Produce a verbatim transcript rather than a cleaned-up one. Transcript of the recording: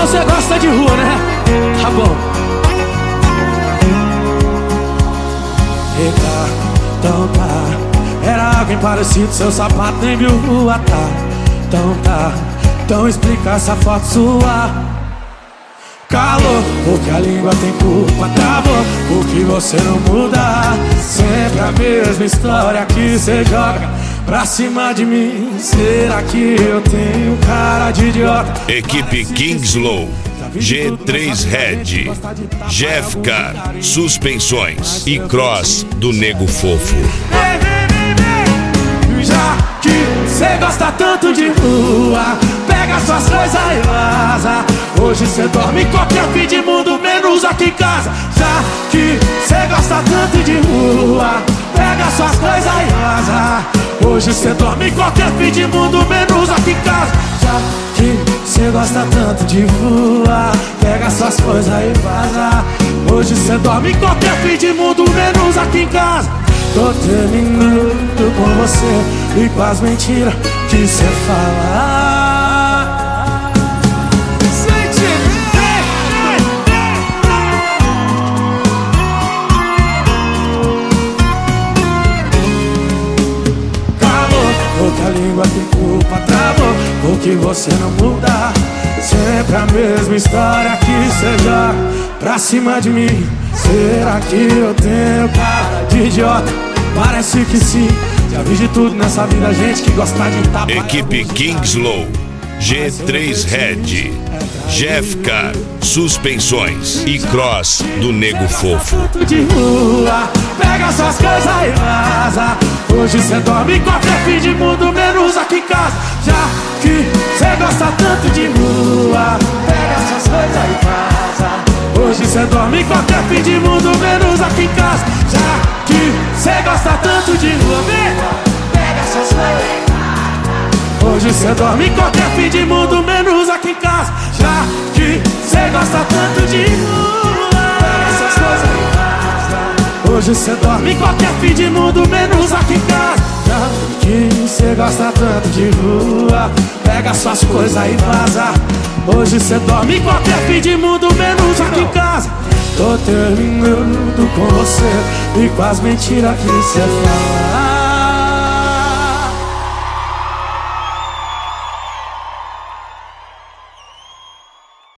você gosta de rua, né? Tá bom. Eita, então tá. Era alguém parecido, seu sapato nem viu rua, tá. Então tá, então explica essa foto sua. Calor, porque a língua tem culpa, travou, porque você não muda. Sempre a mesma história que cê joga pra cima de mim. Será que eu tenho cara de idiota? Equipe Kingslow, G três Red, Jeff Car, Suspensões e Cross do Nego Fofo. Vem, vem, vem, vem. Já que cê gosta tanto de rua, pega suas coisas e vaza. Hoje cê dorme em qualquer fim de mundo, menos aqui em casa. Já que cê gosta tanto de rua, pega suas coisas e vaza. Hoje cê dorme em qualquer fim de mundo, menos aqui em casa. Já que cê gosta tanto de rua, pega suas coisas e vaza. Hoje cê dorme em qualquer fim de mundo, menos aqui em casa. Tô terminando com você e com as mentiras que cê fala. Porque a língua tem culpa, travou, porque você não muda. Sempre a mesma história que cê joga pra cima de mim. Será que eu tenho cara de idiota? Parece que sim. Já vi de tudo nessa vida, gente que gosta de tapar. Equipe Kingslow, G três Red, Jeff Car, Suspensões e Cross do Nego Fofo. De rua, pega suas coisas e vaza. Hoje cê dorme em qualquer fim de mundo, menos aqui em casa. Já que cê gosta tanto de rua, pega suas coisas e vaza. Hoje cê dorme em qualquer fim de mundo, menos aqui em casa. Já que cê gosta tanto de rua, pega suas coisas e vaza. Hoje cê dorme em qualquer fim de mundo, menos aqui em casa. Já que cê gosta tanto de rua, pega suas coisas e vaza. Hoje cê dorme em qualquer fim de mundo, menos aqui em casa. Já que cê gosta tanto de rua, pega suas coisas e vaza. Hoje cê dorme em qualquer fim de mundo, menos aqui em casa. Tô terminando com você e com as mentiras que cê fala.